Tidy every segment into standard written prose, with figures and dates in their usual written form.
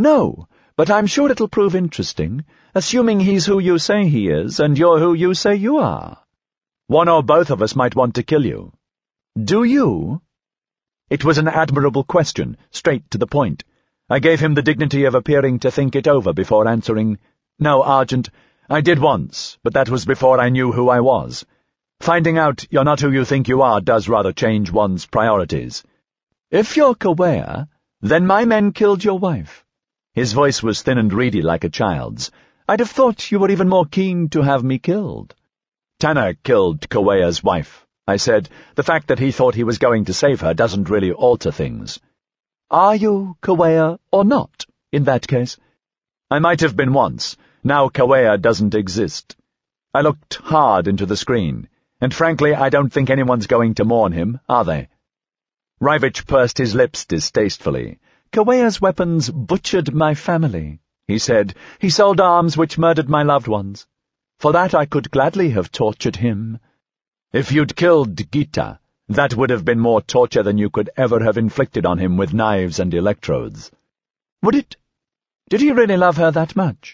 No, but I'm sure it'll prove interesting, assuming he's who you say he is and you're who you say you are. One or both of us might want to kill you. Do you? It was an admirable question, straight to the point. I gave him the dignity of appearing to think it over before answering, "No, Argent, I did once, but that was before I knew who I was. Finding out you're not who you think you are does rather change one's priorities. If you're Kawea, then my men killed your wife." His voice was thin and reedy like a child's. "I'd have thought you were even more keen to have me killed." "Tanner killed Kawea's wife," I said. "The fact that he thought he was going to save her doesn't really alter things." "Are you Kawea or not, in that case?" "I might have been once. Now Kawea doesn't exist." I looked hard into the screen, and frankly I don't think anyone's going to mourn him, are they? Rajvich pursed his lips distastefully. "Kawea's weapons butchered my family," he said. "He sold arms which murdered my loved ones. For that I could gladly have tortured him." "If you'd killed Gita, that would have been more torture than you could ever have inflicted on him with knives and electrodes." "Would it? Did he really love her that much?"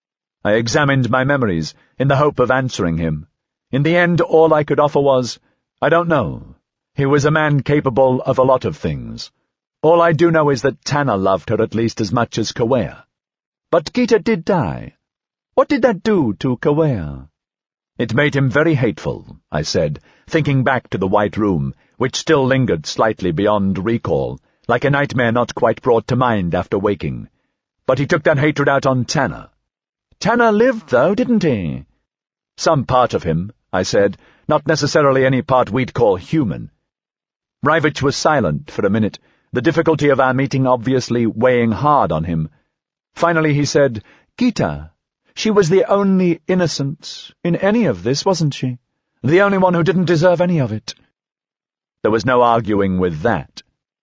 I examined my memories, in the hope of answering him. In the end, all I could offer was, "I don't know. He was a man capable of a lot of things. All I do know is that Tanner loved her at least as much as Kawea." "But Gita did die. What did that do to Kawea?" "It made him very hateful," I said, thinking back to the White Room, which still lingered slightly beyond recall, like a nightmare not quite brought to mind after waking. "But he took that hatred out on Tanner." "Tanner lived, though, didn't he?" "Some part of him," I said, "not necessarily any part we'd call human." Rajvich was silent for a minute, the difficulty of our meeting obviously weighing hard on him. Finally he said, "Gita, she was the only innocent in any of this, wasn't she? The only one who didn't deserve any of it." There was no arguing with that.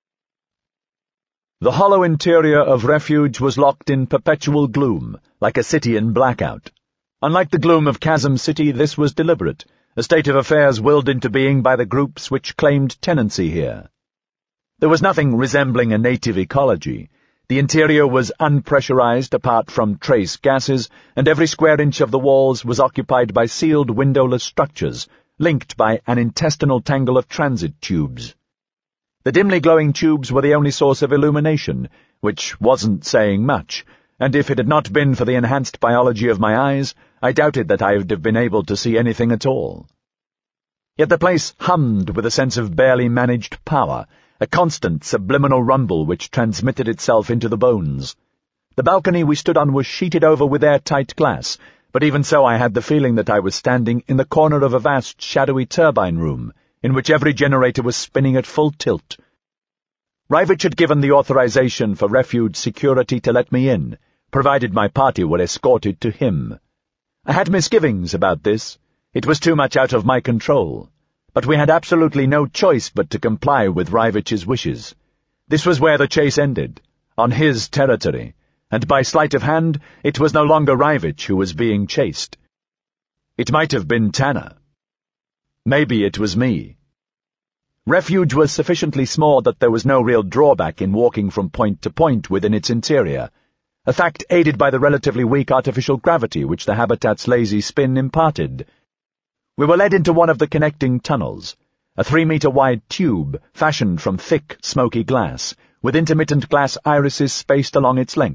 The hollow interior of Refuge was locked in perpetual gloom, like a city in blackout. Unlike the gloom of Chasm City, this was deliberate, a state of affairs willed into being by the groups which claimed tenancy here. There was nothing resembling a native ecology. The interior was unpressurized apart from trace gases, and every square inch of the walls was occupied by sealed windowless structures, linked by an intestinal tangle of transit tubes. The dimly glowing tubes were the only source of illumination, which wasn't saying much, and if it had not been for the enhanced biology of my eyes, I doubted that I would have been able to see anything at all. Yet the place hummed with a sense of barely managed power, a constant subliminal rumble which transmitted itself into the bones. The balcony we stood on was sheeted over with airtight glass, but even so I had the feeling that I was standing in the corner of a vast shadowy turbine room, in which every generator was spinning at full tilt. Rajvich had given the authorization for Refuge security to let me in, provided my party were escorted to him. I had misgivings about this. It was too much out of my control. But we had absolutely no choice but to comply with Rajvich's wishes. This was where the chase ended, on his territory, and by sleight of hand, it was no longer Rajvich who was being chased. It might have been Tanner. Maybe it was me. Refuge was sufficiently small that there was no real drawback in walking from point to point within its interior, a fact aided by the relatively weak artificial gravity which the habitat's lazy spin imparted. We were led into one of the connecting tunnels, a 3-meter-wide tube fashioned from thick, smoky glass, with intermittent glass irises spaced along its length.